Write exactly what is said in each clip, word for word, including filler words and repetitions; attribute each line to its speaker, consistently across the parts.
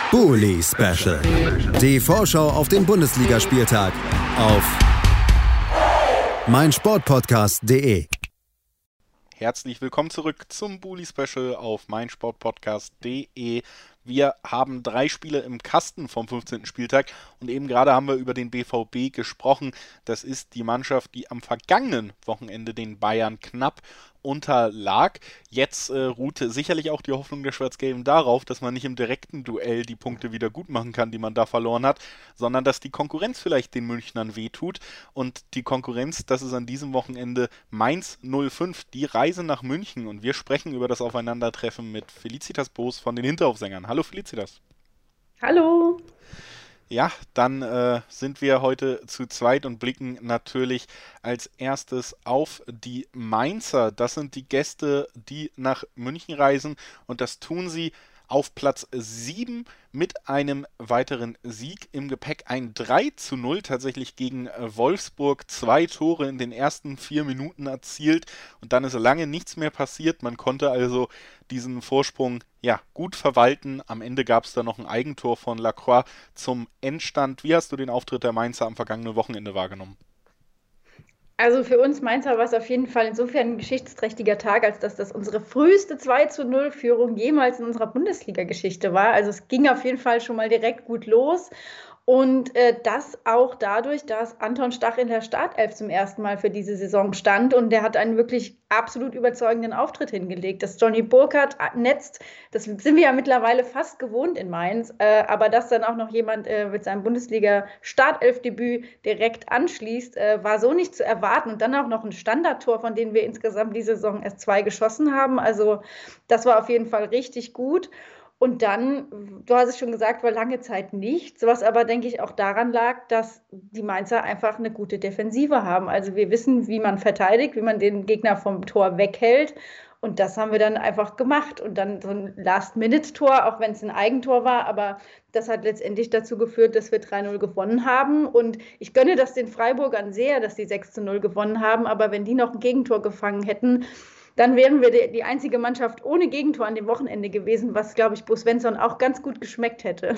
Speaker 1: Bully Special. Die Vorschau auf den Bundesligaspieltag auf meinsportpodcast punkt de.
Speaker 2: Herzlich willkommen zurück zum Bully Special auf meinsportpodcast punkt de. Wir haben drei Spiele im Kasten vom fünfzehnten Spieltag und eben gerade haben wir über den B V B gesprochen. Das ist die Mannschaft, die am vergangenen Wochenende den Bayern knapp unterlag. Jetzt äh, ruhte sicherlich auch die Hoffnung der Schwarz-Gelben darauf, dass man nicht im direkten Duell die Punkte wieder gut machen kann, die man da verloren hat, sondern dass die Konkurrenz vielleicht den Münchnern wehtut. Und die Konkurrenz, das ist an diesem Wochenende Mainz null fünf, die Reise nach München. Und wir sprechen über das Aufeinandertreffen mit Felicitas Boos von den Hinteraufsängern. Hallo Felicitas.
Speaker 3: Hallo.
Speaker 2: Ja, dann äh, sind wir heute zu zweit und blicken natürlich als erstes auf die Mainzer. Das sind die Gäste, die nach München reisen und das tun sie auf Platz sieben mit einem weiteren Sieg im Gepäck. Ein drei zu null tatsächlich gegen Wolfsburg. Zwei Tore in den ersten vier Minuten erzielt und dann ist lange nichts mehr passiert. Man konnte also diesen Vorsprung ja gut verwalten. Am Ende gab es dann noch ein Eigentor von Lacroix zum Endstand. Wie hast du den Auftritt der Mainzer am vergangenen Wochenende wahrgenommen?
Speaker 3: Also für uns Mainzer war es auf jeden Fall insofern ein geschichtsträchtiger Tag, als dass das unsere früheste zwei zu null Führung jemals in unserer Bundesliga-Geschichte war. Also es ging auf jeden Fall schon mal direkt gut los. Und äh, das auch dadurch, dass Anton Stach in der Startelf zum ersten Mal für diese Saison stand. Und der hat einen wirklich absolut überzeugenden Auftritt hingelegt. Dass Johnny Burkhardt netzt, das sind wir ja mittlerweile fast gewohnt in Mainz. Äh, aber dass dann auch noch jemand äh, mit seinem Bundesliga-Startelfdebüt direkt anschließt, äh, war so nicht zu erwarten. Und dann auch noch ein Standardtor, von dem wir insgesamt diese Saison erst zwei geschossen haben. Also das war auf jeden Fall richtig gut. Und dann, du hast es schon gesagt, war lange Zeit nichts, was aber, denke ich, auch daran lag, dass die Mainzer einfach eine gute Defensive haben. Also wir wissen, wie man verteidigt, wie man den Gegner vom Tor weghält. Und das haben wir dann einfach gemacht. Und dann so ein Last-Minute-Tor, auch wenn es ein Eigentor war, aber das hat letztendlich dazu geführt, dass wir drei null gewonnen haben. Und ich gönne das den Freiburgern sehr, dass die sechs zu null gewonnen haben. Aber wenn die noch ein Gegentor gefangen hätten, dann wären wir die, die einzige Mannschaft ohne Gegentor an dem Wochenende gewesen, was, glaube ich, Bo Svensson auch ganz gut geschmeckt hätte.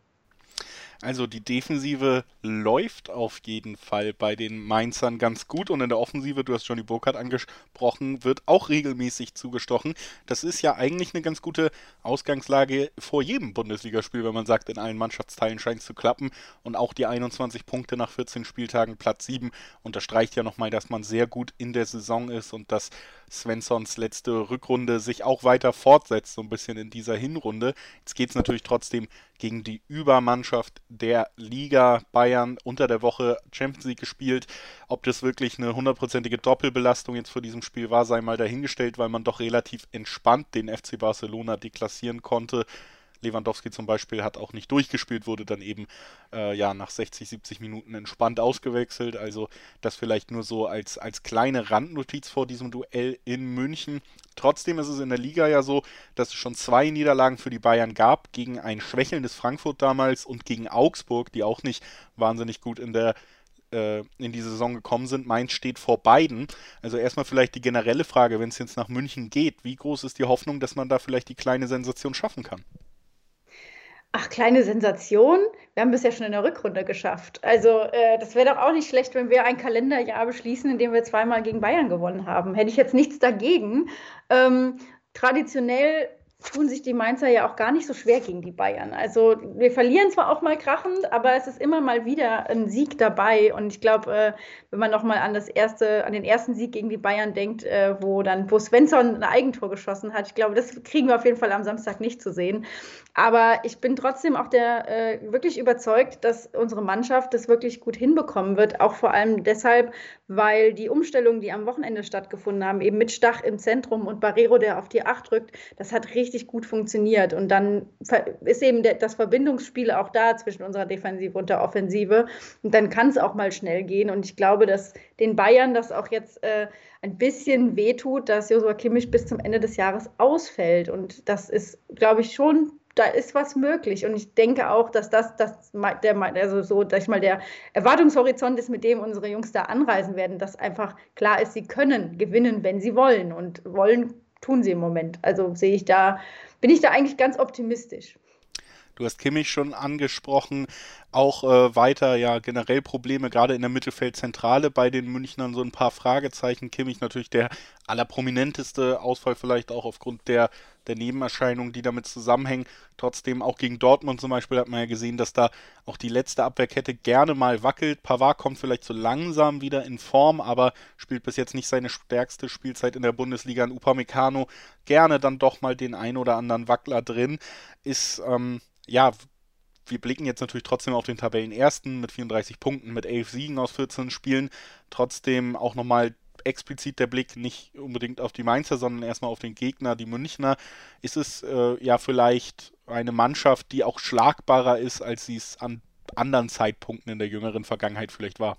Speaker 2: Also die Defensive läuft auf jeden Fall bei den Mainzern ganz gut und in der Offensive, du hast Johnny Burkhardt angesprochen, wird auch regelmäßig zugestochen. Das ist ja eigentlich eine ganz gute Ausgangslage vor jedem Bundesligaspiel, wenn man sagt, in allen Mannschaftsteilen scheint es zu klappen und auch die einundzwanzig Punkte nach vierzehn Spieltagen, Platz sieben, unterstreicht ja nochmal, dass man sehr gut in der Saison ist und dass Svenssons letzte Rückrunde sich auch weiter fortsetzt, so ein bisschen in dieser Hinrunde. Jetzt geht es natürlich trotzdem gegen die Übermannschaft der Liga. Bayern unter der Woche Champions League gespielt. Ob das wirklich eine hundertprozentige Doppelbelastung jetzt vor diesem Spiel war, sei mal dahingestellt, weil man doch relativ entspannt den F C Barcelona deklassieren konnte. Lewandowski zum Beispiel hat auch nicht durchgespielt, wurde dann eben äh, ja nach sechzig, siebzig Minuten entspannt ausgewechselt. Also das vielleicht nur so als, als kleine Randnotiz vor diesem Duell in München. Trotzdem ist es in der Liga ja so, dass es schon zwei Niederlagen für die Bayern gab, gegen ein schwächelndes Frankfurt damals und gegen Augsburg, die auch nicht wahnsinnig gut in der in die Saison gekommen sind. Mainz steht vor beiden. Also erstmal vielleicht die generelle Frage, wenn es jetzt nach München geht, wie groß ist die Hoffnung, dass man da vielleicht die kleine Sensation schaffen kann?
Speaker 3: Ach, kleine Sensation. Wir haben es ja schon in der Rückrunde geschafft. Also äh, das wäre doch auch nicht schlecht, wenn wir ein Kalenderjahr beschließen, in dem wir zweimal gegen Bayern gewonnen haben. Hätte ich jetzt nichts dagegen. Ähm, traditionell tun sich die Mainzer ja auch gar nicht so schwer gegen die Bayern. Also wir verlieren zwar auch mal krachend, aber es ist immer mal wieder ein Sieg dabei. Und ich glaube, äh, wenn man nochmal an das erste, an den ersten Sieg gegen die Bayern denkt, äh, wo dann Bo Svensson ein Eigentor geschossen hat, ich glaube, das kriegen wir auf jeden Fall am Samstag nicht zu sehen. Aber ich bin trotzdem auch der äh, wirklich überzeugt, dass unsere Mannschaft das wirklich gut hinbekommen wird. Auch vor allem deshalb, weil die Umstellungen, die am Wochenende stattgefunden haben, eben mit Stach im Zentrum und Barreiro, der auf die Acht rückt, das hat richtig gut funktioniert. Und dann ist eben der, das Verbindungsspiel auch da zwischen unserer Defensive und der Offensive. Und dann kann es auch mal schnell gehen. Und ich glaube, dass den Bayern das auch jetzt äh, ein bisschen wehtut, dass Joshua Kimmich bis zum Ende des Jahres ausfällt. Und das ist, glaube ich, schon, da ist was möglich. Und ich denke auch, dass das, das der, also so, sag ich mal, der Erwartungshorizont ist, mit dem unsere Jungs da anreisen werden, dass einfach klar ist, sie können gewinnen, wenn sie wollen. Und wollen tun sie im Moment. Also sehe ich da, bin ich da eigentlich ganz optimistisch.
Speaker 2: Du hast Kimmich schon angesprochen, auch äh, weiter ja generell Probleme, gerade in der Mittelfeldzentrale bei den Münchnern so ein paar Fragezeichen. Kimmich natürlich der allerprominenteste Ausfall, vielleicht auch aufgrund der, der Nebenerscheinungen, die damit zusammenhängen. Trotzdem auch gegen Dortmund zum Beispiel hat man ja gesehen, dass da auch die letzte Abwehrkette gerne mal wackelt. Pavard kommt vielleicht so langsam wieder in Form, aber spielt bis jetzt nicht seine stärkste Spielzeit in der Bundesliga. Ein Upamecano gerne dann doch mal den ein oder anderen Wackler drin. Ist, ähm, ja, wir blicken jetzt natürlich trotzdem auf den Tabellenersten mit vierunddreißig Punkten, mit elf Siegen aus vierzehn Spielen. Trotzdem auch nochmal explizit der Blick nicht unbedingt auf die Mainzer, sondern erstmal auf den Gegner, die Münchner. Ist es äh, ja vielleicht eine Mannschaft, die auch schlagbarer ist, als sie es an anderen Zeitpunkten in der jüngeren Vergangenheit vielleicht war?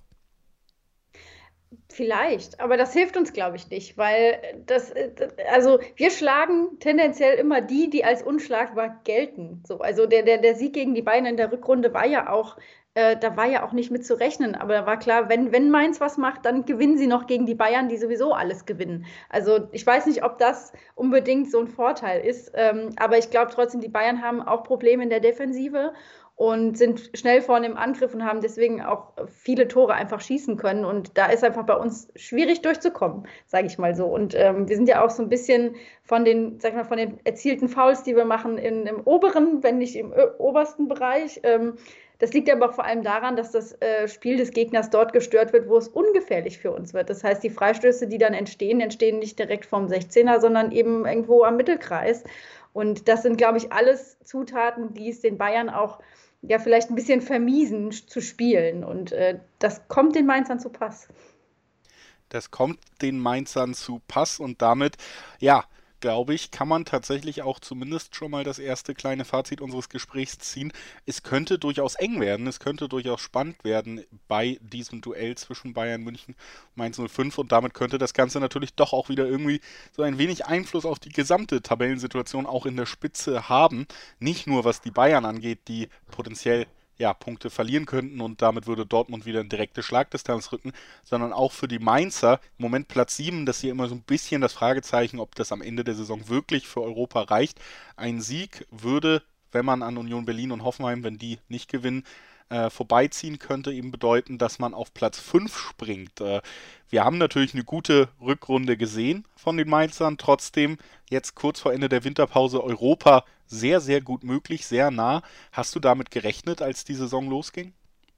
Speaker 3: Vielleicht, aber das hilft uns, glaube ich, nicht, weil das, also wir schlagen tendenziell immer die, die als unschlagbar gelten. So, also der, der, der Sieg gegen die Bayern in der Rückrunde war ja auch, äh, da war ja auch nicht mit zu rechnen, aber da war klar, wenn, wenn Mainz was macht, dann gewinnen sie noch gegen die Bayern, die sowieso alles gewinnen. Also ich weiß nicht, ob das unbedingt so ein Vorteil ist, ähm, aber ich glaube trotzdem, die Bayern haben auch Probleme in der Defensive und sind schnell vorne im Angriff und haben deswegen auch viele Tore einfach schießen können. Und da ist einfach bei uns schwierig durchzukommen, sage ich mal so. Und ähm, wir sind ja auch so ein bisschen von den, sag ich mal, von den erzielten Fouls, die wir machen, in, im oberen, wenn nicht im ö- obersten Bereich. Ähm, das liegt aber auch vor allem daran, dass das äh, Spiel des Gegners dort gestört wird, wo es ungefährlich für uns wird. Das heißt, die Freistöße, die dann entstehen, entstehen nicht direkt vom sechzehner, sondern eben irgendwo am Mittelkreis. Und das sind, glaube ich, alles Zutaten, die es den Bayern auch ja vielleicht ein bisschen vermiesen zu spielen. Und äh, das kommt den Mainzern zu Pass.
Speaker 2: Das kommt den Mainzern zu Pass und damit, ja, glaube ich, kann man tatsächlich auch zumindest schon mal das erste kleine Fazit unseres Gesprächs ziehen. Es könnte durchaus eng werden, es könnte durchaus spannend werden bei diesem Duell zwischen Bayern München und Mainz null fünf und damit könnte das Ganze natürlich doch auch wieder irgendwie so ein wenig Einfluss auf die gesamte Tabellensituation auch in der Spitze haben. Nicht nur was die Bayern angeht, die potenziell ja, Punkte verlieren könnten und damit würde Dortmund wieder in direkte Schlagdistanz rücken, sondern auch für die Mainzer, im Moment Platz sieben, das ist hier immer so ein bisschen das Fragezeichen, ob das am Ende der Saison wirklich für Europa reicht. Ein Sieg würde, wenn man an Union Berlin und Hoffenheim, wenn die nicht gewinnen, äh, vorbeiziehen könnte, eben bedeuten, dass man auf Platz fünf springt. Äh, wir haben natürlich eine gute Rückrunde gesehen von den Mainzern, trotzdem jetzt kurz vor Ende der Winterpause Europa sehr, sehr gut möglich, sehr nah. Hast du damit gerechnet, als die Saison losging?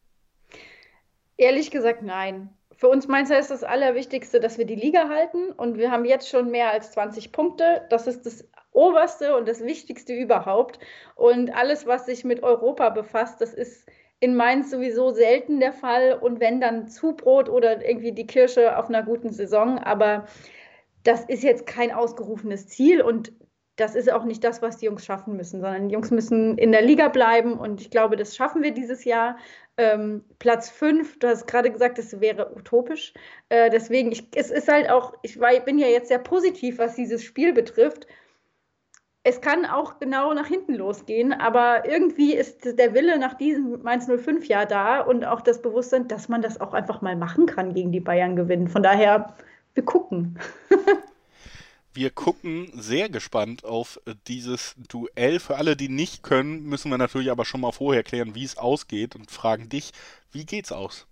Speaker 3: Ehrlich gesagt, nein. Für uns Mainzer ist das Allerwichtigste, dass wir die Liga halten. Und wir haben jetzt schon mehr als zwanzig Punkte. Das ist das Oberste und das Wichtigste überhaupt. Und alles, was sich mit Europa befasst, das ist in Mainz sowieso selten der Fall. Und wenn, dann Zubrot oder irgendwie die Kirsche auf einer guten Saison. Aber das ist jetzt kein ausgerufenes Ziel und das ist auch nicht das, was die Jungs schaffen müssen, sondern die Jungs müssen in der Liga bleiben und ich glaube, das schaffen wir dieses Jahr. Ähm, Platz fünf, du hast gerade gesagt, das wäre utopisch. Äh, deswegen, ich, es ist halt auch, ich war, bin ja jetzt sehr positiv, was dieses Spiel betrifft. Es kann auch genau nach hinten losgehen, aber irgendwie ist der Wille nach diesem Mainz null fünf Jahr da und auch das Bewusstsein, dass man das auch einfach mal machen kann, gegen die Bayern gewinnen. Von daher, wir gucken.
Speaker 2: Wir gucken sehr gespannt auf dieses Duell. Für alle, die nicht können, müssen wir natürlich aber schon mal vorher klären, wie es ausgeht und fragen dich, wie geht's aus?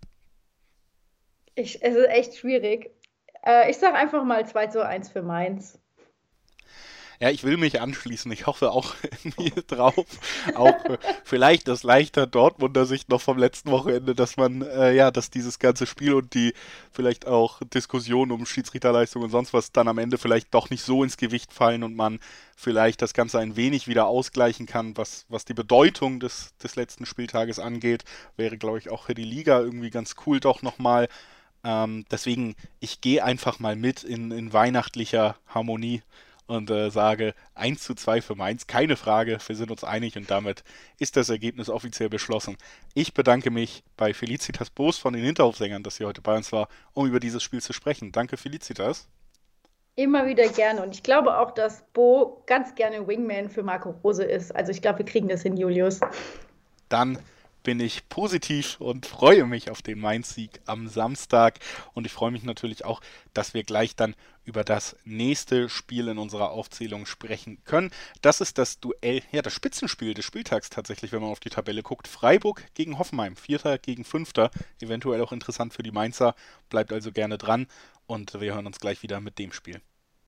Speaker 3: Ich, es ist echt schwierig. Äh, ich sage einfach mal zwei zu eins für Mainz.
Speaker 2: Ja, ich will mich anschließen. Ich hoffe auch irgendwie drauf. Auch äh, vielleicht das leichter Dortmunder Sicht noch vom letzten Wochenende, dass man, äh, ja, dass dieses ganze Spiel und die vielleicht auch Diskussion um Schiedsrichterleistung und sonst was dann am Ende vielleicht doch nicht so ins Gewicht fallen und man vielleicht das Ganze ein wenig wieder ausgleichen kann, was, was die Bedeutung des, des letzten Spieltages angeht. Wäre, glaube ich, auch für die Liga irgendwie ganz cool doch nochmal. Ähm, deswegen, ich gehe einfach mal mit in, in weihnachtlicher Harmonie und äh, sage eins zu zwei für Mainz, keine Frage, wir sind uns einig und damit ist das Ergebnis offiziell beschlossen. Ich bedanke mich bei Felicitas Boos von den Hinterhofsängern, dass sie heute bei uns war, um über dieses Spiel zu sprechen. Danke, Felicitas.
Speaker 3: Immer wieder gerne. Und ich glaube auch, dass Bo ganz gerne Wingman für Marco Rose ist. Also ich glaube, wir kriegen das hin, Julius.
Speaker 2: Dann bin ich positiv und freue mich auf den Mainz-Sieg am Samstag. Und ich freue mich natürlich auch, dass wir gleich dann über das nächste Spiel in unserer Aufzählung sprechen können. Das ist das Duell, ja, das Spitzenspiel des Spieltags tatsächlich, wenn man auf die Tabelle guckt. Freiburg gegen Hoffenheim, Vierter gegen Fünfter. Eventuell auch interessant für die Mainzer. Bleibt also gerne dran und wir hören uns gleich wieder mit dem Spiel.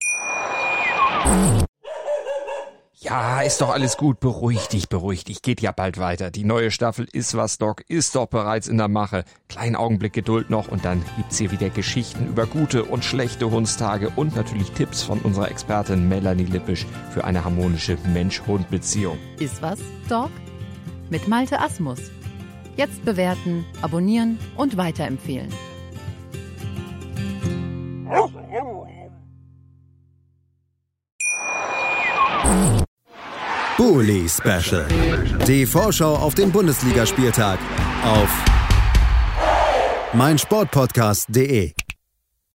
Speaker 4: Ja, ist doch alles gut. Beruhig dich, beruhig dich. Geht ja bald weiter. Die neue Staffel Ist was, Doc ist doch bereits in der Mache. Kleinen Augenblick Geduld noch und dann gibt's hier wieder Geschichten über gute und schlechte Hundstage und natürlich Tipps von unserer Expertin Melanie Lippisch für eine harmonische Mensch-Hund-Beziehung.
Speaker 5: Ist was, Doc? Mit Malte Asmus. Jetzt bewerten, abonnieren und weiterempfehlen.
Speaker 1: Bully Special. Die Vorschau auf den Bundesligaspieltag auf meinsportpodcast punkt de.